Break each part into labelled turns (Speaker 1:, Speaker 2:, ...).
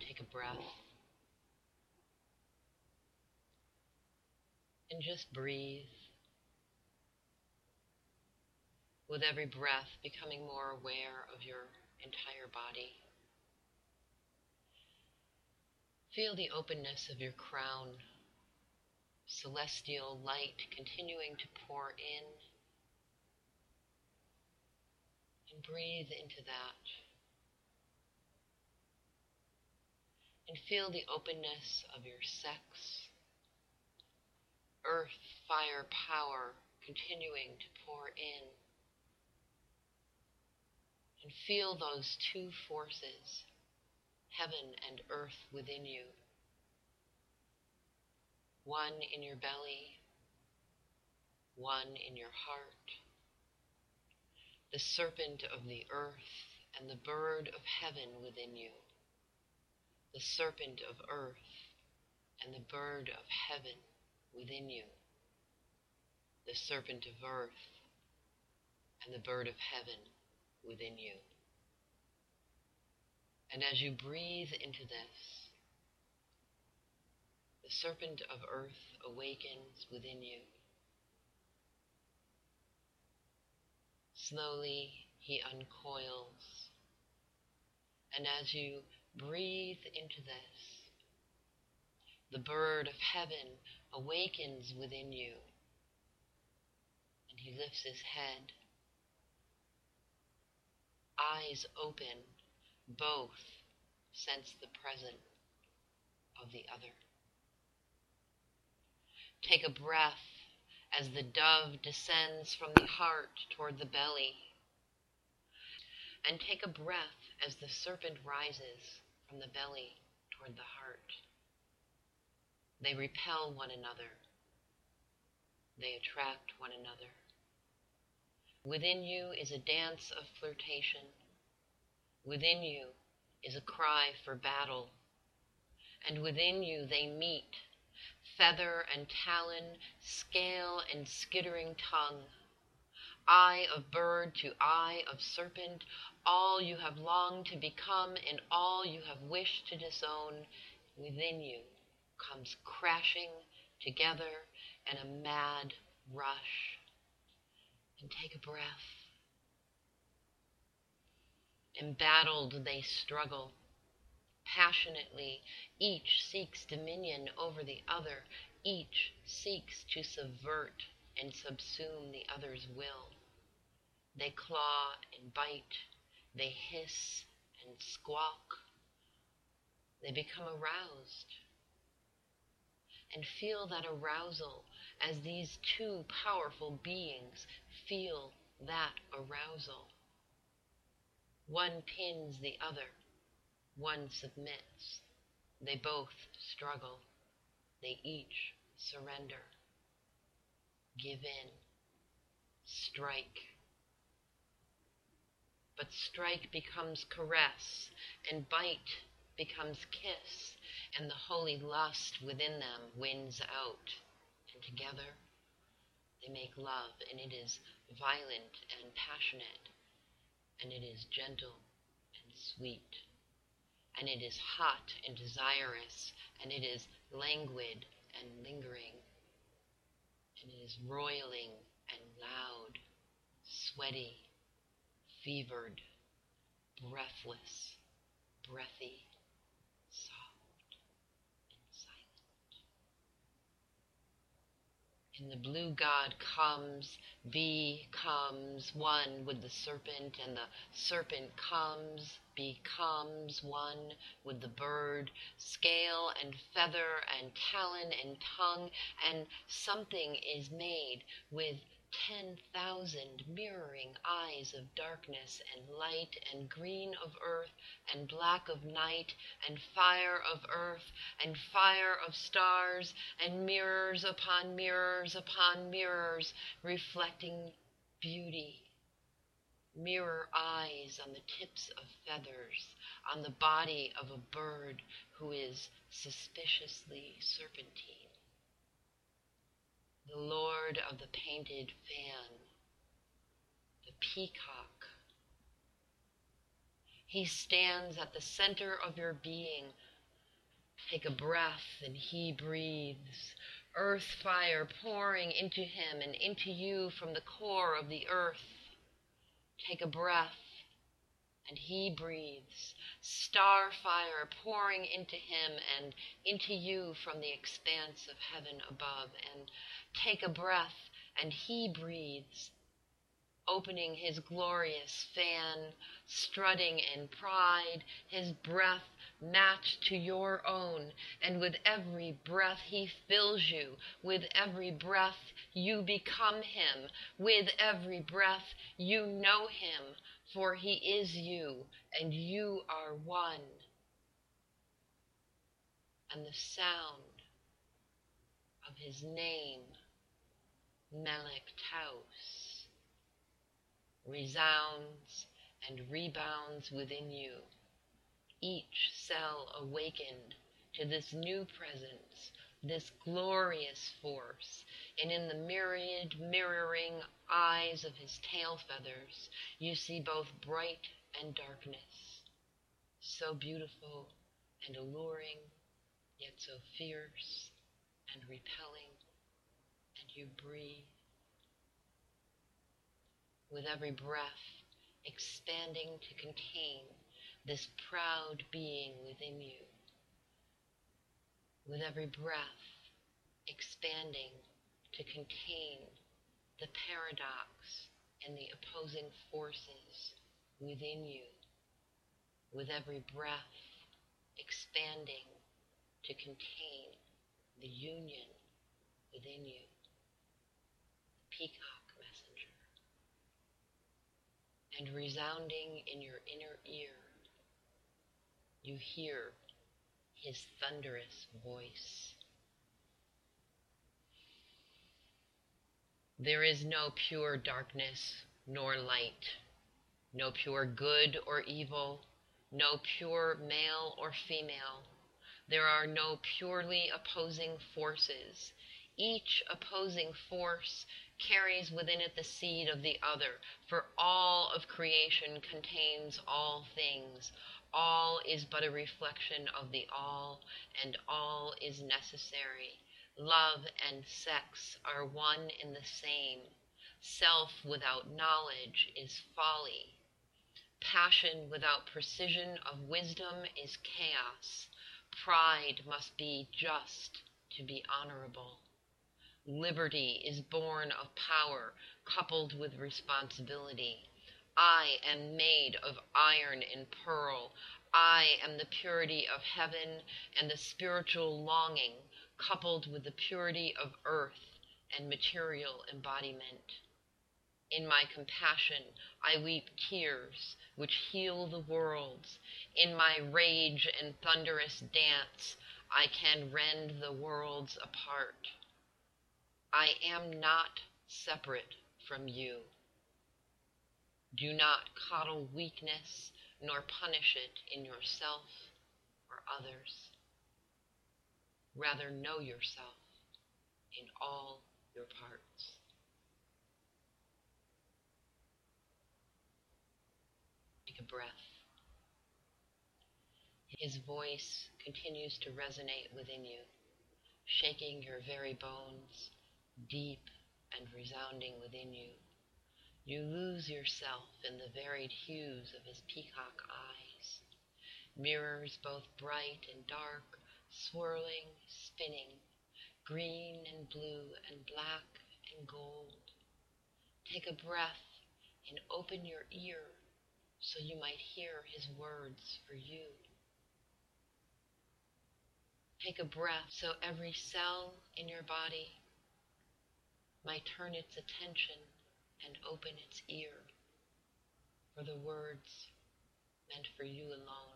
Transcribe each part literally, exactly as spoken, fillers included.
Speaker 1: take a breath and just breathe. With every breath, becoming more aware of your entire body. Feel the openness of your crown, celestial light continuing to pour in, and breathe into that. And feel the openness of your sex, earth, fire, power continuing to pour in. And feel those two forces, heaven and earth, within you. One in your belly, one in your heart. The serpent of the earth and the bird of heaven within you. The serpent of earth and the bird of heaven within you. The serpent of earth and the bird of heaven within you. And as you breathe into this, the serpent of earth awakens within you. Slowly he uncoils, and as you breathe into this, the bird of heaven awakens within you, and he lifts his head. Eyes open, both sense the presence of the other. Take a breath as the dove descends from the heart toward the belly. And take a breath as the serpent rises from the belly toward the heart. They repel one another. They attract one another. Within you is a dance of flirtation. Within you is a cry for battle. And within you they meet, feather and talon, scale and skittering tongue. Eye of bird to eye of serpent, all you have longed to become and all you have wished to disown, within you comes crashing together in a mad rush. And take a breath. Embattled they struggle. Passionately, each seeks dominion over the other. Each seeks to subvert and subsume the other's will. They claw and bite. They hiss and squawk. They become aroused. And feel that arousal as these two powerful beings feel that arousal. One pins the other. One submits. They both struggle. They each surrender. Give in. Strike. But strike becomes caress, and bite becomes kiss, and the holy lust within them wins out. And together they make love, and it is violent and passionate, and it is gentle and sweet, and it is hot and desirous, and it is languid and lingering, and it is roiling and loud, sweaty, fevered, breathless, breathy, soft, and silent. And the blue god comes, becomes one with the serpent, and the serpent comes, becomes one with the bird, scale and feather and talon and tongue, and something is made with ten thousand mirroring eyes of darkness and light and green of earth and black of night and fire of earth and fire of stars and mirrors upon mirrors upon mirrors reflecting beauty. Mirror eyes on the tips of feathers, on the body of a bird who is suspiciously serpentine. The lord of the painted fan, the peacock. He stands at the center of your being, Take a breath and he breathes. Earth fire pouring into him and into you from the core of the earth. Take a breath and he breathes. Star fire pouring into him and into you from the expanse of heaven above. And take a breath and he breathes, opening his glorious fan, strutting in pride, his breath matched to your own, and with every breath he fills you, with every breath you become him, with every breath you know him, for he is you, and you are one. And the sound of his name, Melek Taus, resounds and rebounds within you, each cell awakened to this new presence, this glorious force, and in the myriad mirroring eyes of his tail feathers, you see both bright and darkness, so beautiful and alluring, yet so fierce and repelling, and you breathe. With every breath, expanding to contain this proud being within you. With every breath, expanding to contain the paradox and the opposing forces within you. With every breath, expanding to contain the union within you. The peacock messenger. And resounding in your inner ear, you hear his thunderous voice. There is no pure darkness nor light, no pure good or evil, no pure male or female. There are no purely opposing forces. Each opposing force carries within it the seed of the other, for all of creation contains all things. All is but a reflection of the all, and all is necessary. Love and sex are one in the same. Self without knowledge is folly. Passion without precision of wisdom is chaos. Pride must be just to be honorable. Liberty is born of power, coupled with responsibility. I am made of iron and pearl. I am the purity of heaven and the spiritual longing, coupled with the purity of earth and material embodiment. In my compassion, I weep tears which heal the worlds. In my rage and thunderous dance, I can rend the worlds apart. I am not separate from you. Do not coddle weakness nor punish it in yourself or others. Rather know yourself in all your parts. Take a breath. His voice continues to resonate within you, shaking your very bones, deep and resounding within you. You lose yourself in the varied hues of his peacock eyes, mirrors both bright and dark, swirling, spinning, green and blue and black and gold. Take a breath and open your ear so you might hear his words for you. Take a breath so every cell in your body might turn its attention and open its ear for the words meant for you alone.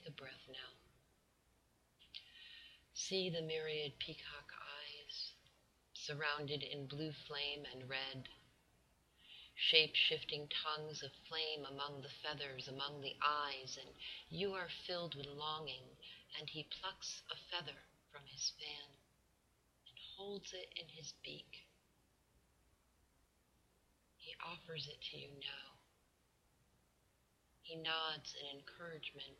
Speaker 1: Take a breath now. See the myriad peacock eyes, surrounded in blue flame and red, shape-shifting tongues of flame among the feathers, among the eyes, and you are filled with longing, and he plucks a feather from his fan and holds it in his beak. He offers it to you now. He nods in encouragement,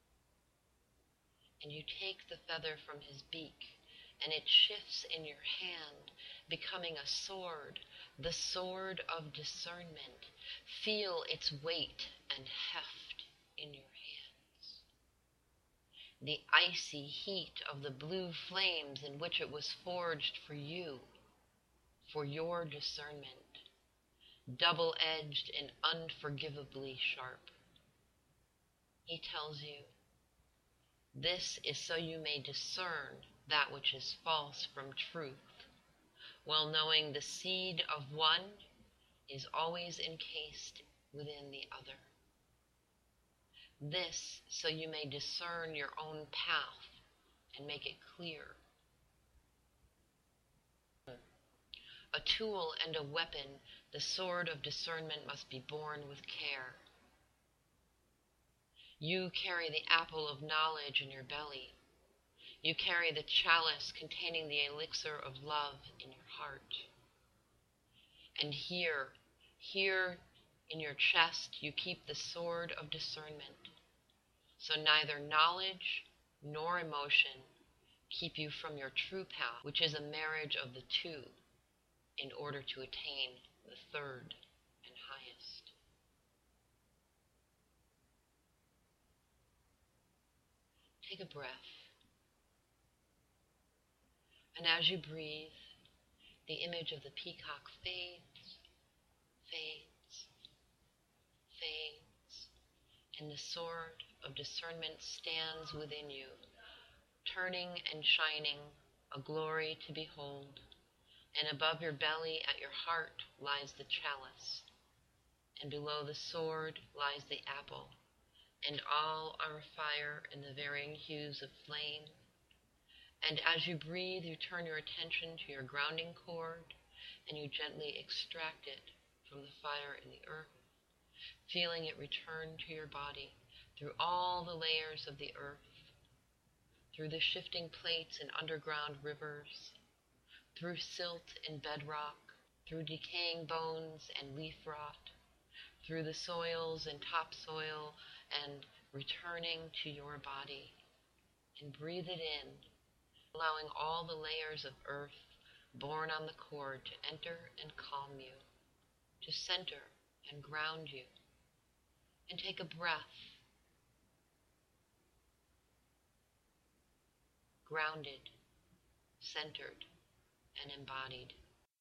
Speaker 1: and you take the feather from his beak, and it shifts in your hand, becoming a sword, the sword of discernment. Feel its weight and heft in your hands. The icy heat of the blue flames in which it was forged for you, for your discernment, double-edged and unforgivably sharp. He tells you, this is so you may discern that which is false from truth, well knowing the seed of one is always encased within the other. This so you may discern your own path and make it clear. A tool and a weapon, the sword of discernment must be borne with care. You carry the apple of knowledge in your belly. You carry the chalice containing the elixir of love in your heart. And here, here in your chest, you keep the sword of discernment. So neither knowledge nor emotion keep you from your true path, which is a marriage of the two in order to attain the third and highest. Take a breath. And as you breathe, the image of the peacock fades, fades, fades, and the sword of discernment stands within you, turning and shining, a glory to behold. And above your belly at your heart lies the chalice, and below the sword lies the apple, and all are afire in the varying hues of flame. And as you breathe, you turn your attention to your grounding cord, and you gently extract it from the fire in the earth, feeling it return to your body through all the layers of the earth, through the shifting plates and underground rivers, through silt and bedrock, through decaying bones and leaf rot, through the soils and topsoil, and returning to your body. And breathe it in, allowing all the layers of earth borne on the cord to enter and calm you, to center and ground you. And take a breath, grounded, centered, and embodied.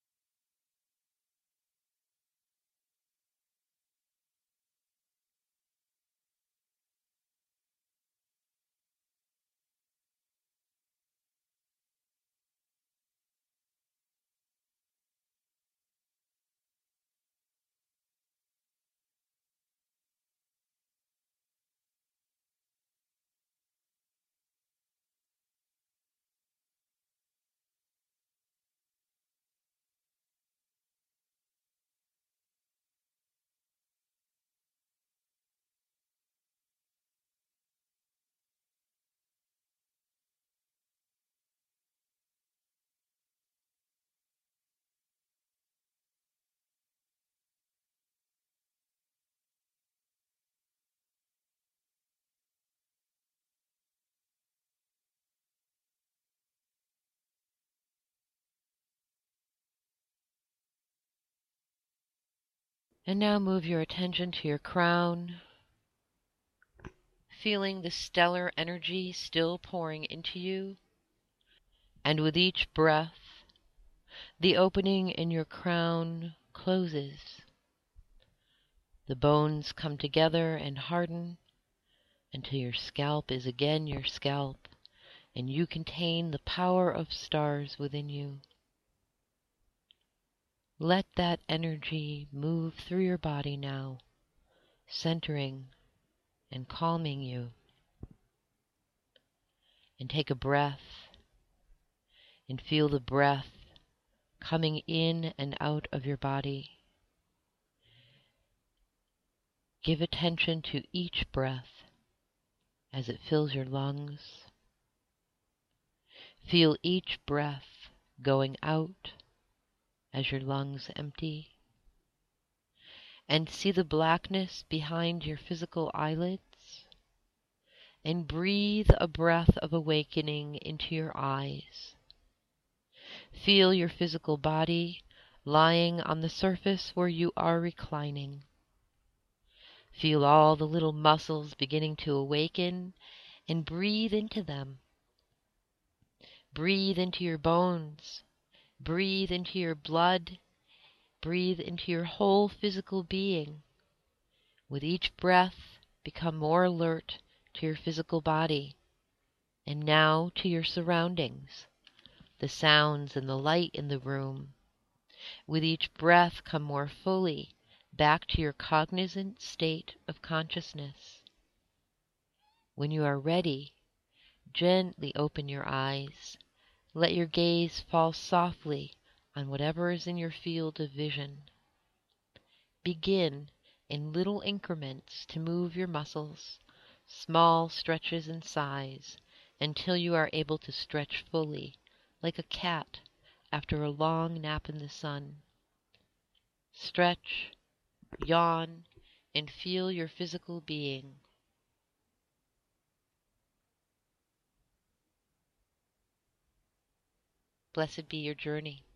Speaker 1: And now move your attention to your crown, feeling the stellar energy still pouring into you. And with each breath, the opening in your crown closes. The bones come together and harden until your scalp is again your scalp, and you contain the power of stars within you. Let that energy move through your body now, centering and calming you. And take a breath and feel the breath coming in and out of your body. Give attention to each breath as it fills your lungs. Feel each breath going out as your lungs empty. And see the blackness behind your physical eyelids. And breathe a breath of awakening into your eyes. Feel your physical body lying on the surface where you are reclining. Feel all the little muscles beginning to awaken, and breathe into them. Breathe into your bones. Breathe into your blood. Breathe into your whole physical being. With each breath, become more alert to your physical body, and now to your surroundings, the sounds and the light in the room. With each breath, come more fully back to your cognizant state of consciousness. When you are ready, gently open your eyes. Let your gaze fall softly on whatever is in your field of vision. Begin in little increments to move your muscles, small stretches in size, until you are able to stretch fully, like a cat after a long nap in the sun. Stretch, yawn, and feel your physical being. Blessed be your journey.